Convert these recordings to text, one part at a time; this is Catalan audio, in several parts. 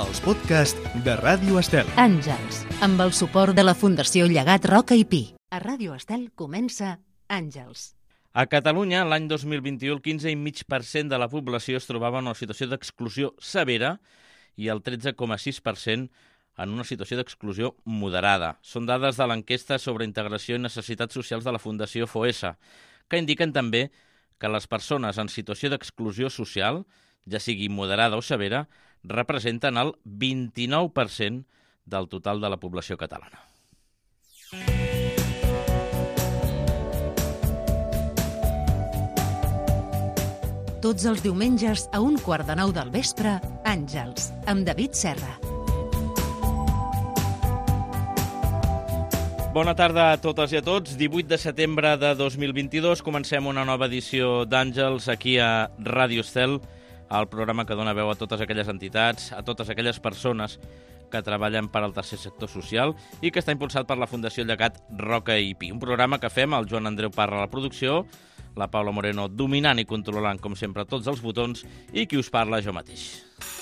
els podcasts de Ràdio Estel. Àngels, amb el suport de la Fundació Llegat Roca i Pi. A Ràdio Estel comença Àngels. A Catalunya, l'any 2021, el 15,5% de la població es trobava en una situació d'exclusió severa i el 13,6% en una situació d'exclusió moderada. Són dades de l'enquesta sobre integració i necessitats socials de la Fundació FOESA, que indiquen també que les persones en situació d'exclusió social, ja sigui moderada o severa, representen el 29% del total de la població catalana. Tots els diumenges a 8:45 del vespre, Àngels, amb David Serra. Bona tarda a totes i a tots. 18 de setembre de 2022 comencem una nova edició d'Àngels aquí a Ràdio Estel, el programa que dona veu a totes aquelles entitats, a totes aquelles persones que treballen per al tercer sector social i que està impulsat per la Fundació Llegat Roca i Pi. Un programa que fem el Joan Andreu Parra a la producció, la Paula Moreno dominant i controlant, com sempre, tots els botons i qui us parla jo mateix.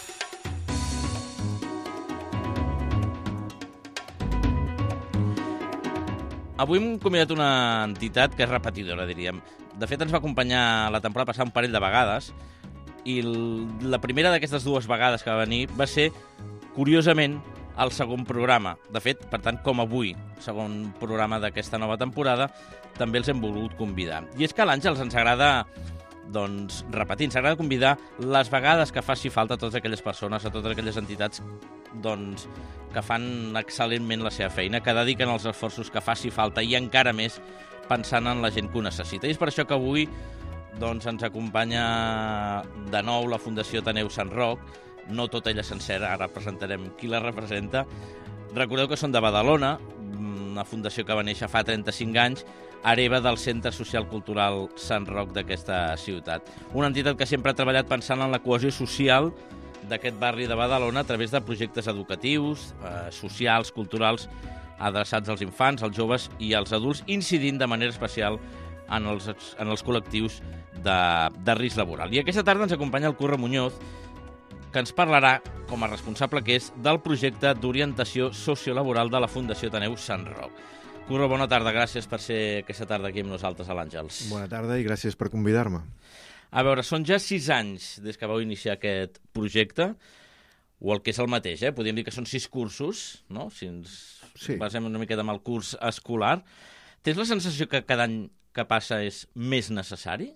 Avui hem convidat una entitat que és repetidora, diríem. De fet, ens va acompanyar la temporada passada un parell de vegades i la primera d'aquestes dues vegades que va venir va ser, curiosament, el segon programa. De fet, per tant, com avui, segon programa d'aquesta nova temporada, també els hem volgut convidar. I és que a l'Àngels ens agrada, doncs, repetir, ens agrada convidar les vegades que faci falta a totes aquelles persones, a totes aquelles entitats, doncs, que fan excel·lentment la seva feina, que dediquen els esforços que faci falta i encara més pensant en la gent que ho necessita. I és per això que avui doncs, ens acompanya de nou la Fundació Ateneu Sant Roc, no tota ella sencera, ara presentarem qui la representa. Recordeu que són de Badalona, una fundació que va néixer fa 35 anys, hereva del Centre Social Cultural Sant Roc d'aquesta ciutat. Una entitat que sempre ha treballat pensant en la cohesió social d'aquest barri de Badalona a través de projectes educatius, socials, culturals, adreçats als infants, als joves i als adults, incidint de manera especial en els col·lectius de risc laboral. I aquesta tarda ens acompanya el Curro Muñoz, que ens parlarà, com a responsable que és, del projecte d'orientació sociolaboral de la Fundació Ateneu Sant Roc. Curro, bona tarda, gràcies per ser aquesta tarda aquí amb nosaltres a l'Àngels. Bona tarda i gràcies per convidar-me. A veure, són ja 6 anys des que vau iniciar aquest projecte, o el que és el mateix, podríem dir que són 6 cursos, no? Si ens basem una miqueta en el curs escolar. Tens la sensació que cada any que passa és més necessari?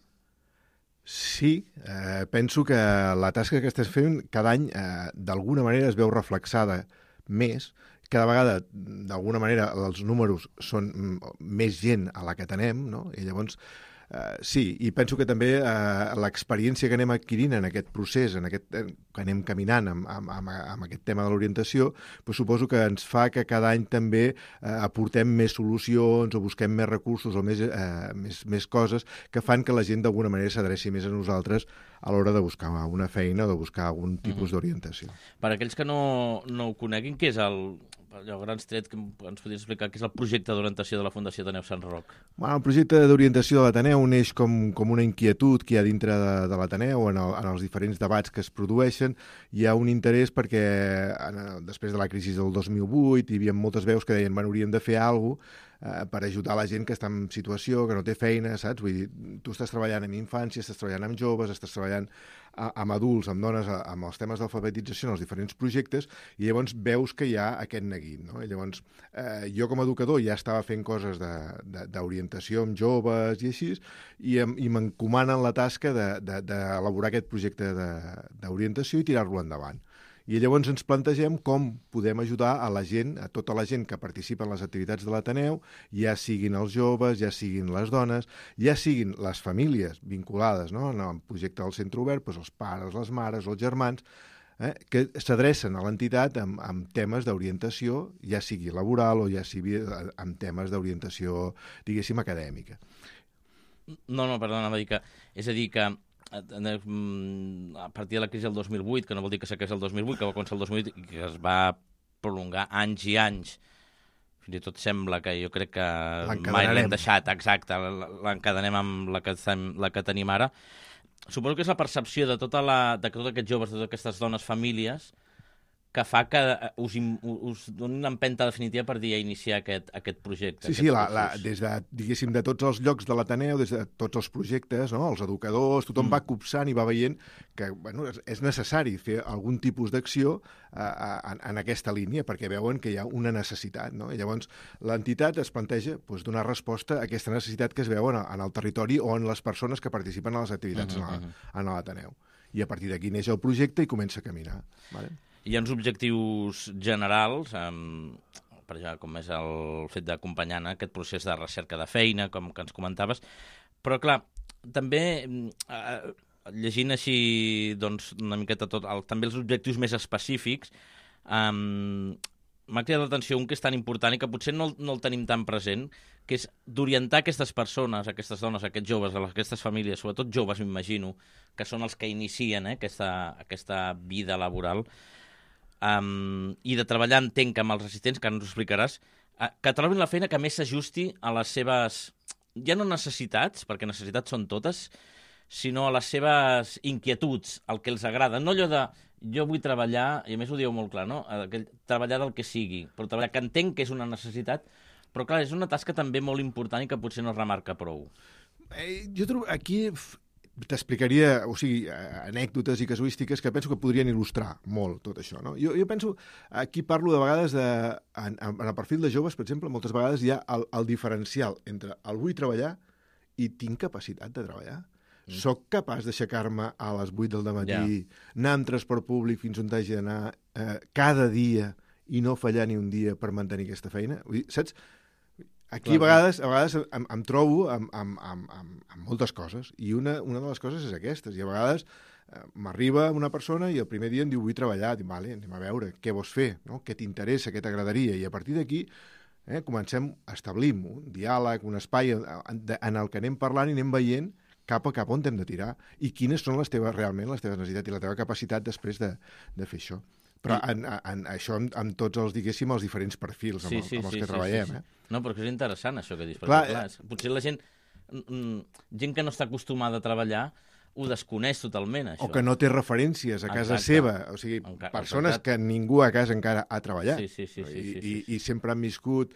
Sí, penso que la tasca que estàs fent cada any d'alguna manera es veu reflexada més. Cada vegada, d'alguna manera, els números són més gent a la que tenem, no? I llavors, sí, i penso que també l'experiència que anem adquirint en aquest procés, que anem caminant amb aquest tema de l'orientació, doncs suposo que ens fa que cada any també aportem més solucions o busquem més recursos o més coses que fan que la gent d'alguna manera s'adreci més a nosaltres a l'hora de buscar una feina o de buscar algun tipus d'orientació. Per aquells que no ho coneguin, què és allò grans tret que ens podries explicar què és el projecte d'orientació de la Fundació Ateneu Sant Roc? El projecte d'orientació de l'Ateneu neix com una inquietud que hi ha dintre de l'Ateneu en els diferents debats que es produeixen. Hi ha un interès perquè després de la crisi del 2008 hi havia moltes veus que deien hauríem de fer alguna cosa per ajudar la gent que està en situació, que no té feina, saps? Vull dir, tu estàs treballant amb infància, estàs treballant amb joves, estàs treballant amb adults, amb dones, amb els temes d'alfabetització en els diferents projectes, i llavors veus que hi ha aquest neguit, no? I llavors, jo com a educador ja estava fent coses d'orientació amb joves i així, i m'encomanen la tasca d'elaborar aquest projecte d'orientació i tirar-lo endavant. I llavors ens plantegem com podem ajudar a la gent, a tota la gent que participa en les activitats de l'Ateneu, ja siguin els joves, ja siguin les dones, ja siguin les famílies vinculades, no? En el projecte del centre obert, doncs els pares, les mares, els germans, que s'adrecen a l'entitat amb temes d'orientació, ja sigui laboral o ja sigui amb temes d'orientació, diguéssim, acadèmica. No, perdona, és a dir que a partir de la crisi del 2008, que no vol dir que s'acabés el 2008, que va començar el 2008 i que es va prolongar anys i anys, fins i tot sembla que jo crec que mai l'hem deixat, exacte, l'encadenem amb la que tenim ara. Suposo que és la percepció de tots aquests joves, de totes aquestes dones, famílies, que fa que us doni una empenta definitiva per dir a iniciar aquest projecte. Sí, des de, diguéssim, de tots els llocs de l'Ateneu, des de tots els projectes, no? Els educadors, tothom va copsant i va veient que és necessari fer algun tipus d'acció en aquesta línia, perquè veuen que hi ha una necessitat, no? I llavors l'entitat es planteja donar resposta a aquesta necessitat que es veu en el territori o en les persones que participen a les activitats en l'Ateneu. I a partir d'aquí neix el projecte i comença a caminar. Vale? Hi ha uns objectius generals, per exemple, com és el fet d'acompanyar aquest procés de recerca de feina, com que ens comentaves, però, clar, també, llegint així doncs, una miqueta tot, també els objectius més específics, m'ha cridat l'atenció un que és tan important i que potser no el tenim tan present, que és d'orientar aquestes persones, aquestes dones, aquests joves, aquestes famílies, sobretot joves, m'imagino, que són els que inicien aquesta vida laboral, i de treballar, entenc, amb els assistents, que ara ens ho explicaràs, que trobin la feina que més s'ajusti a les seves, ja no necessitats, perquè necessitats són totes, sinó a les seves inquietuds, el que els agrada. No allò de, jo vull treballar, i a més ho dieu molt clar, no? Treballar del que sigui, però treballar que entenc que és una necessitat, però clar, és una tasca també molt important i que potser no es remarca prou. Jo trobo, aquí t'explicaria, anècdotes i casuístiques que penso que podrien il·lustrar molt tot això, no? Jo penso, aquí parlo de vegades en el perfil de joves, per exemple, moltes vegades hi ha el diferencial entre el vull treballar i tinc capacitat de treballar. Soc capaç d'aixecar-me a les 8 del dematí, anar amb transport públic fins on hagi d'anar cada dia i no fallar ni un dia per mantenir aquesta feina? Vull dir, saps? Aquí a vegades em trobo amb moltes coses, i una de les coses és aquestes, i a vegades m'arriba una persona i el primer dia em diu vull treballar, dic, vale, anem a veure què vols fer, no? Què t'interessa, què t'agradaria, i a partir d'aquí comencem a establir un diàleg, un espai en el que anem parlant i anem veient cap a on hem de tirar i quines són realment les teves necessitats i la teva capacitat després de fer això. Però això amb tots els, diguéssim, els diferents perfils amb els que treballem. No, però és interessant això que dius. Perquè, potser la gent que no està acostumada a treballar ho desconeix totalment, això. O que no té referències a casa seva. O sigui, persones que ningú a casa encara ha treballat. I sempre han viscut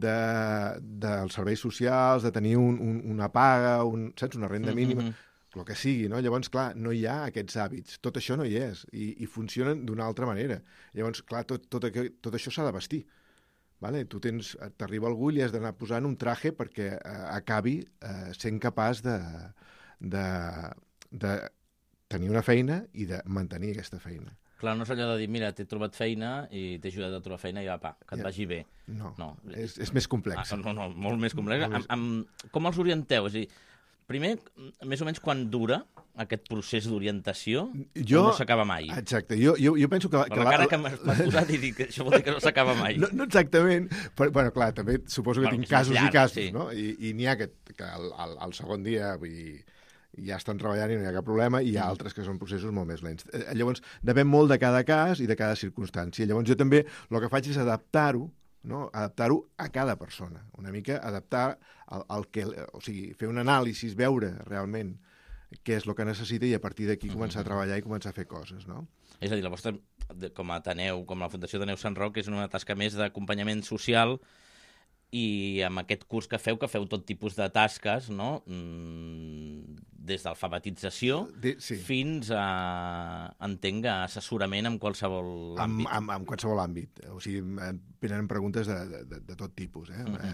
dels serveis socials, de tenir una paga, una renda mínima, el que sigui, no? Llavors, clar, no hi ha aquests hàbits. Tot això no hi és, i funcionen d'una altra manera. Llavors, clar, tot això s'ha de vestir. Vale? T'arriba algú i li has d'anar posant un traje perquè acabi sent capaç de tenir una feina i de mantenir aquesta feina. Clar, no és allò de dir, mira, t'he trobat feina i t'he ajudat a trobar feina i apa, que et vagi bé. No. És més complex. No, molt més complex. Com els orienteu? És a dir, primer, més o menys quan dura aquest procés d'orientació no s'acaba mai? Exacte. Jo penso que... Per la cara que m'has posat i dic que això vol dir que no s'acaba mai. No exactament. Però, bueno, clar, també suposo que tinc casos i casos, no? I n'hi ha que al segon dia ja estan treballant i no hi ha cap problema, i hi ha altres que són processos molt més lents. Llavors, depèn molt de cada cas i de cada circumstància. Llavors, jo també el que faig és adaptar-ho, no? Adaptar-ho a cada persona, una mica adaptar o sigui, fer un anàlisi, veure realment què és el que necessita i a partir d'aquí començar a treballar i començar a fer coses, no? És a dir, la vostra, com a Ateneu, com la Fundació Ateneu Sant Roc, és una tasca més d'acompanyament social, i amb aquest curs que feu tot tipus de tasques, no? Des d'alfabetització fins a, entenc, assessorament en qualsevol àmbit. En qualsevol àmbit. O sigui, venen preguntes de tot tipus.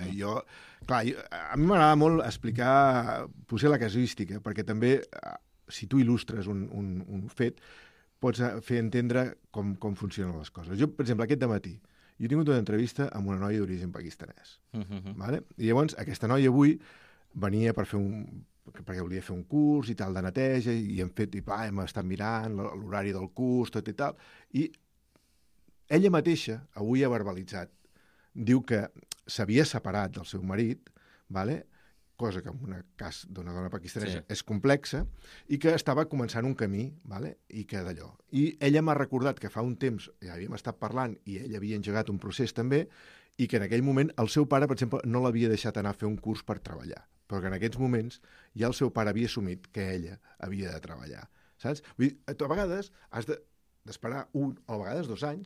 A mi m'agrada molt explicar potser la casuística, perquè també, si tu il·lustres un fet, pots fer entendre com funcionen les coses. Jo, per exemple, aquest dematí, jo he tingut una entrevista amb una noia d'origen pakistanès. Vale? I llavors aquesta noia avui venia perquè volia fer un curs i tal de neteja, i hem estat mirant l'horari del curs, tot i tal, i ella mateixa avui ha verbalitzat. Diu que s'havia separat del seu marit, vale? Cosa que en un cas d'una dona pakistanesa és complexa, i que estava començant un camí, vale? I que d'allò. I ella m'ha recordat que fa un temps ja havíem estat parlant i ella havia engegat un procés també, i que en aquell moment el seu pare, per exemple, no l'havia deixat anar a fer un curs per treballar, però que en aquests moments ja el seu pare havia assumit que ella havia de treballar. Saps? Vull dir, a vegades has d'esperar 1 o a vegades 2 anys,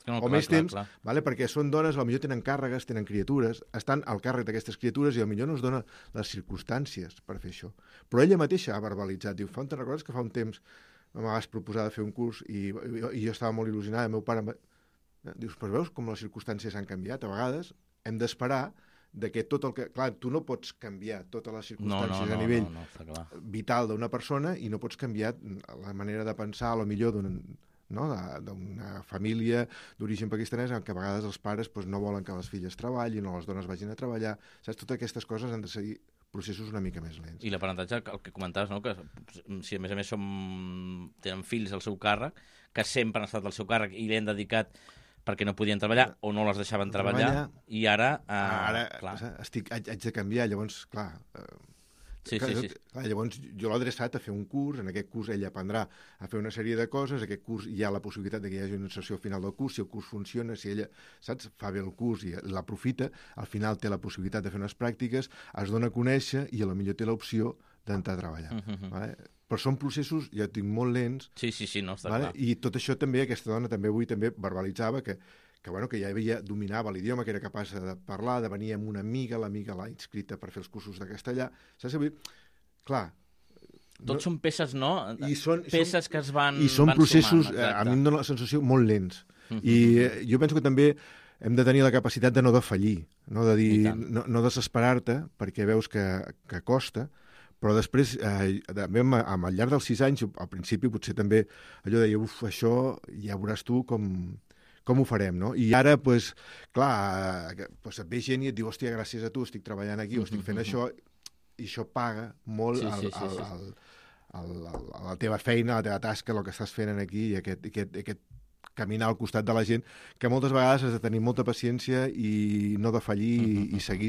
No, o més temps, vale? Perquè són dones, potser tenen càrregues, tenen criatures, estan al càrrec d'aquestes criatures i potser no es dona les circumstàncies per fer això. Però ella mateixa ha verbalitzat, diu, te'n recordes que fa un temps me vas proposar de fer un curs i jo estava molt il·lusionada, el meu pare... Dius, però veus com les circumstàncies han canviat? A vegades hem d'esperar que tot el que... Clar, tu no pots canviar totes les circumstàncies a nivell vital d'una persona i no pots canviar la manera de pensar, a lo millor d'una família d'origen pakistanès en què a vegades els pares no volen que les filles treballin o les dones vagin a treballar. Saps? Totes aquestes coses han de seguir processos una mica més lents. I l'aprenentatge, el que comentaves, no? Que si a més tenen fills al seu càrrec, que sempre han estat al seu càrrec i li han dedicat perquè no podien treballar o no les deixaven treballar, i ara... Clar, haig de canviar, llavors, clar... Sí. Clar, llavors jo l'he adreçat a fer un curs, en aquest curs ella aprendrà a fer una sèrie de coses, en aquest curs hi ha la possibilitat que hi hagi una sessió final del curs, si el curs funciona, si ella, saps, fa bé el curs i l'aprofita, al final té la possibilitat de fer unes pràctiques, es dona a conèixer i potser té l'opció d'entrar a treballar. Vale? Però són processos, ja tinc molt lents, sí, no, està clar. I tot això també, aquesta dona també avui també verbalitzava que ja dominava l'idioma, que era capaç de parlar, de venir amb una amiga, l'amiga l'ha inscrita per fer els cursos de castellà. Saps? Clar... Tots són peces, no? Peces que es van i són processos, sumant, a mi em dóna la sensació, molt lents. I jo penso que també hem de tenir la capacitat de no defallir, no de dir, no desesperar-te, perquè veus que costa, però després, també al llarg dels 6 anys, al principi potser també allò deia, això ja veuràs tu com ho farem, no? I ara, clar, et ve gent i et diu, hòstia, gràcies a tu estic treballant aquí o estic fent això, i això paga molt la teva feina, la teva tasca, el que estàs fent aquí, i aquest caminar al costat de la gent, que moltes vegades has de tenir molta paciència i no defallir i seguir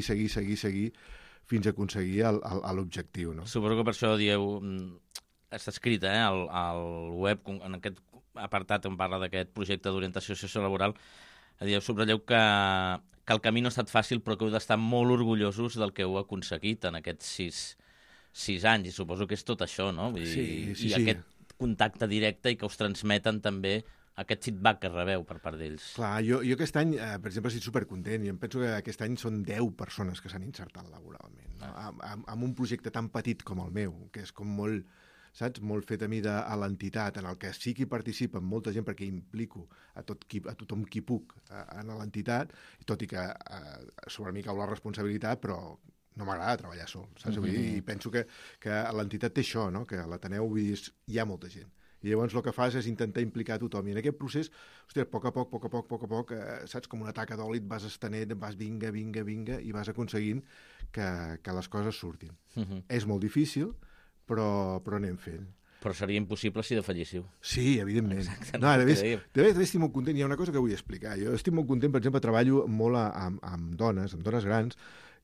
fins a aconseguir l'objectiu, no? Suposo que per això dieu... Està escrit al web, en aquest apartat on parla d'aquest projecte d'orientació sociolaboral, subratlleu que el camí no ha estat fàcil, però que heu d'estar molt orgullosos del que heu aconseguit en aquests 6 anys, i suposo que és tot això, no? I aquest contacte directe i que us transmeten també aquest feedback que rebeu per part d'ells. Clar, jo aquest any, per exemple, estic supercontent i em penso que aquest any són 10 persones que s'han insertat laboralment, no? Amb un projecte tan petit com el meu, que és com molt... saps? Molt fet a mida a l'entitat, en el que sí que hi participa molta gent perquè implico a tothom qui puc en l'entitat, tot i que sobre mi cau la responsabilitat, però no m'agrada treballar sol, saps? I penso que l'entitat té això, no? Que a l'Ateneu hi ha molta gent. I llavors el que fas és intentar implicar tothom. I en aquest procés, hòstia, a poc a poc, saps, com una taca d'oli et vas estenent, vas vinga, i vas aconseguint que les coses surtin. És molt difícil, però anem fent. Però seria impossible si defalléssiu. Sí, evidentment. Exacte, no, ara estic molt content. Hi ha una cosa que vull explicar. Jo estic molt content, per exemple, treballo molt amb dones grans,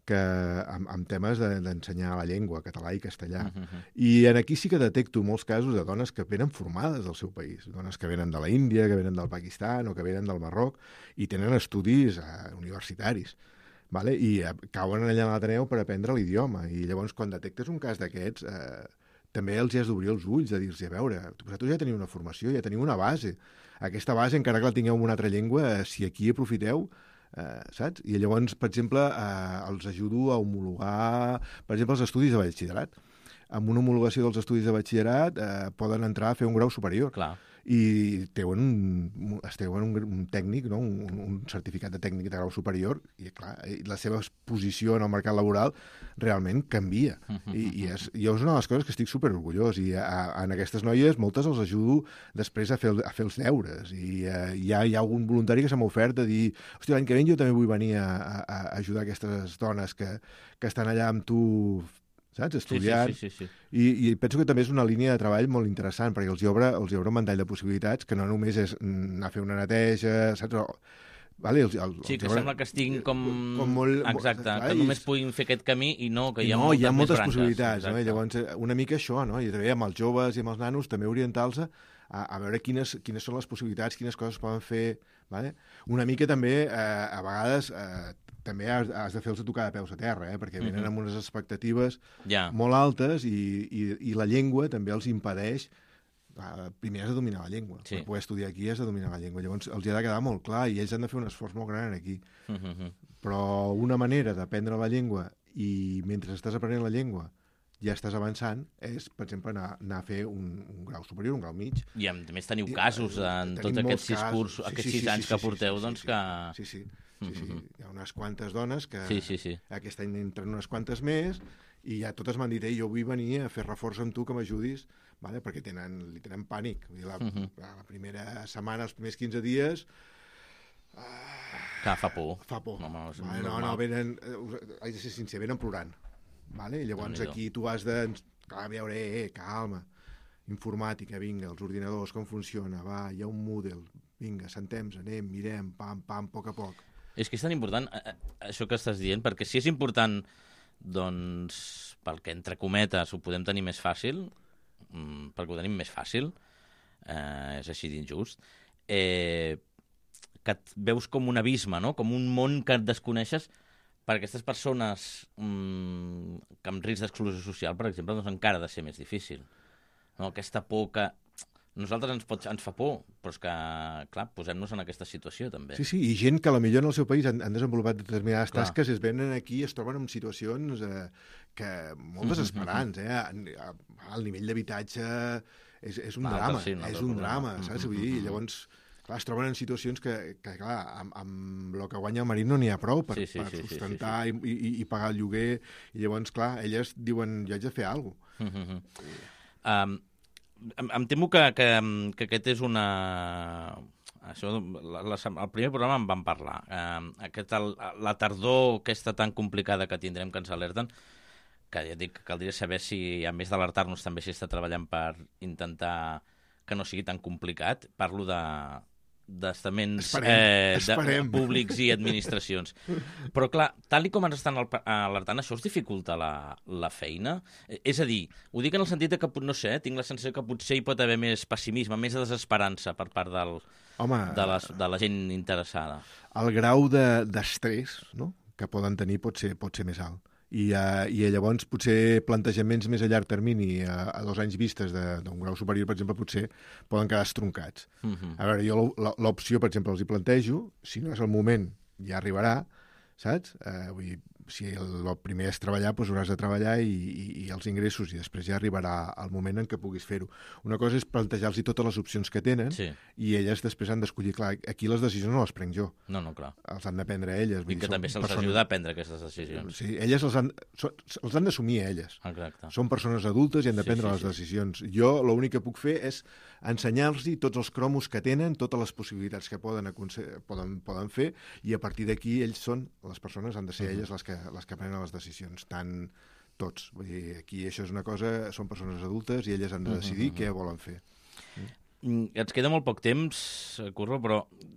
amb temes d'ensenyar la llengua, català i castellà. I aquí sí que detecto molts casos de dones que venen formades del seu país, dones que venen de la Índia, que venen del Pakistan o que venen del Marroc i tenen estudis universitaris. Vale? I cauen allà a l'Ateneu per aprendre l'idioma. I llavors, quan detectes un cas d'aquests, també els has d'obrir els ulls, de dir-los, a veure, vosaltres ja teniu una formació, ja teniu una base. Aquesta base, encara que la tingueu en una altra llengua, si aquí aprofiteu, saps? I llavors, per exemple, els ajudo a homologar, per exemple, els estudis de batxillerat. Amb una homologació dels estudis de batxillerat poden entrar a fer un grau superior. Clar. I treuen un tècnic, no? un certificat de tècnic de grau superior, i clar, la seva posició en el mercat laboral realment canvia. I és una de les coses que estic superorgullós, i en aquestes noies moltes els ajudo després a fer els deures, i hi ha algun voluntari que se m'ha ofert de dir, hòstia, l'any que ve jo també vull venir a ajudar aquestes dones que estan allà amb tu, saps? Estudiant. Sí. I penso que també és una línia de treball molt interessant, perquè els hi obre un ventall de possibilitats que no només és anar a fer una neteja, saps? Vale, que sembla que estiguin com molt... Exacte, que només puguin fer aquest camí i no, que hi ha moltes possibilitats. No? I llavors, una mica això, no? I també amb els joves i amb els nanos, també orientar-los a veure quines són les possibilitats, quines coses poden fer. Vale? Una mica també, a vegades... també has de fer-los tocar de peus a terra, perquè venen amb unes expectatives molt altes i la llengua també els impedeix primer has de dominar la llengua. Sí. Per poder estudiar aquí has de dominar la llengua. Llavors els hi ha de quedar molt clar i ells han de fer un esforç molt gran aquí. Però una manera d'aprendre la llengua i mentre estàs aprenent la llengua ja estàs avançant és, per exemple, anar a fer un grau superior, un grau mig. I a més teniu casos en tots aquests 6 cursos, aquests 6 anys que porteu, doncs que... Sí. Hi ha unes quantes dones que Sí. aquest any entren unes quantes més i ja totes m'han dit, jo vull venir a fer reforç amb tu, que m'ajudis, vale? Perquè li tenen pànic. Vull dir, la primera setmana, els primers 15 dies... Que fa por. Fa por. No, venen... Haig de ser sincer, venen plorant. Vale? I llavors aquí tu has de... Clar, a veure, calma. Informàtica, vinga, els ordinadors, com funciona, va, hi ha un Moodle, vinga, sentem-nos, anem, mirem, pam, a poc. És que és tan important això que estàs dient, perquè si és important, doncs, pel que entre cometes ho podem tenir més fàcil, perquè ho tenim més fàcil, és així d'injust, que et veus com un abisme, no? Com un món que et desconeixes, per aquestes persones que amb risc d'exclusió social, per exemple, doncs encara ha de ser més difícil. No? Aquesta por que a nosaltres ens fa por, però és que, clar, posem-nos en aquesta situació, també. Sí, i gent que potser en el seu país han desenvolupat determinades tasques i es venen aquí i es troben en situacions molt desesperants. El nivell d'habitatge és un drama, és un drama, saps? Vull dir, llavors... Clar, es troben en situacions que clar, amb el que guanya el marit no n'hi ha prou per sustentar i pagar el lloguer, i llavors, clar, elles diuen, jo haig de fer alguna cosa. Em temo que aquest és una... Això, el primer programa en vam parlar. La tardor aquesta tan complicada que tindrem, que ens alerten, que ja dic que caldria saber si, a més d'alertar-nos, també s'hi està treballant per intentar que no sigui tan complicat. Parlo d'estaments públics i administracions. Però, clar, tal com ens estan alertant, això us dificulta la feina? És a dir, ho dic en el sentit que, no sé, tinc la sensació que potser hi pot haver més pessimisme, més desesperança per part de la gent interessada. El grau d'estrès, no?, que poden tenir pot ser més alt. I llavors potser plantejaments més a llarg termini, a 2 anys vistes d'un grau superior, per exemple, potser poden quedar estroncats. A veure, jo l'opció, per exemple, els hi plantejo, si no és el moment, ja arribarà, saps? Vull dir, si el primer és treballar, doncs hauràs de treballar i els ingressos, i després ja arribarà el moment en què puguis fer-ho. Una cosa és plantejar-los totes les opcions que tenen, i elles després han d'escollir. Clar, aquí les decisions no les prenc jo. No, clar. Els han de prendre elles. I que també se'ls ajuda a prendre aquestes decisions. Sí, elles els han d'assumir elles. Exacte. Són persones adultes i han de prendre les decisions. Jo l'únic que puc fer és ensenyar-los tots els cromos que tenen, totes les possibilitats que poden fer, i a partir d'aquí ells són, les persones han de ser elles les que prenen les decisions, tant tots. Vull dir, aquí això és una cosa, són persones adultes i elles han de decidir què volen fer. Ens queda molt poc temps, Curro, però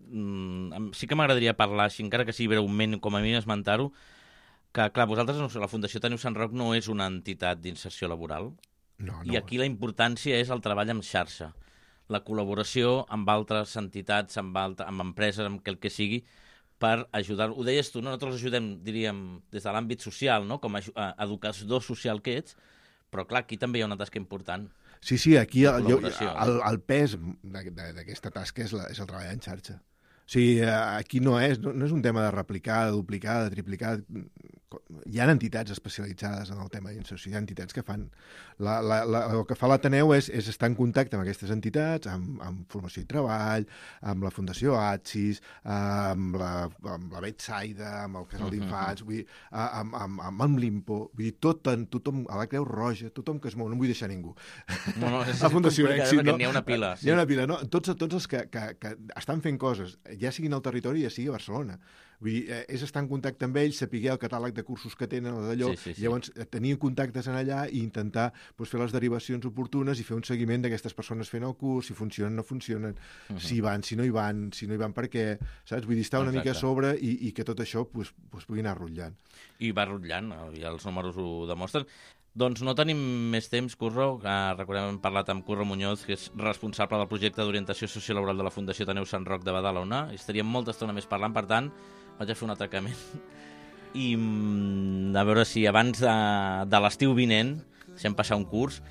sí que m'agradaria parlar, així, encara que sigui breument, com a mínim esmentar-ho, que, clar, vosaltres, la Fundació Ateneu Sant Roc no és una entitat d'inserció laboral, i aquí la importància és el treball en xarxa, la col·laboració amb altres entitats, amb empreses, amb el que sigui, per ajudar. Ho deies tu, no? Nosaltres ajudem, diríem, des de l'àmbit social, no? Com a educador social que ets, però clar, aquí també hi ha una tasca important. Sí, aquí el pes d'aquesta tasca és el treball en xarxa. O sigui, aquí no és un tema de replicar, de duplicar, de triplicar. Hi ha entitats especialitzades en el tema d'inserció, hi ha entitats que fan... El que fa l'Ateneu és estar en contacte amb aquestes entitats, amb formació i treball, amb la Fundació ATSIS, amb la Betsaida, amb el Casal d'Infants, amb l'Impo, vull dir, tothom, a la Creu Roja, tothom que es mou, no vull deixar ningú. No, és complicat, perquè n'hi ha una pila. N'hi ha una pila, no? Tots els que estan fent coses, ja siguin al territori, ja sigui a Barcelona. Vull dir, és estar en contacte amb ells, saber el catàleg de cursos que tenen, d'allò, llavors tenir contactes en allà i intentar fer les derivacions oportunes i fer un seguiment d'aquestes persones fent el curs, si funcionen o no funcionen, si hi van, si no hi van per què, saps? Vull dir, estar una mica a sobre i que tot això pugui anar rotllant. I va rotllant, ja els números ho demostren. Doncs no tenim més temps, Curro. Recordem, hem parlat amb Curro Muñoz, que és responsable del projecte d'orientació sociolaboral de la Fundació Ateneu Sant Roc de Badalona. Estaríem molta estona més parlant, per tant, vaig a fer un atracament. I a veure si abans de l'estiu vinent, deixem passar un curs,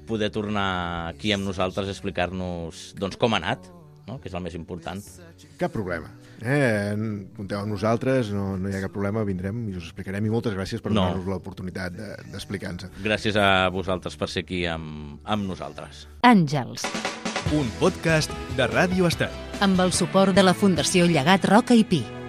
poder tornar aquí amb nosaltres a explicar-nos doncs, com ha anat, no? Que és el més important. Cap problema. Compteu amb nosaltres, no hi ha cap problema, vindrem i us explicarem. I moltes gràcies per donar-nos l'oportunitat d'explicar-nos. Gràcies a vosaltres per ser aquí amb nosaltres. Àngels, Un podcast de Ràdio Estel. amb el suport de la Fundació Llegat Roca i Pi.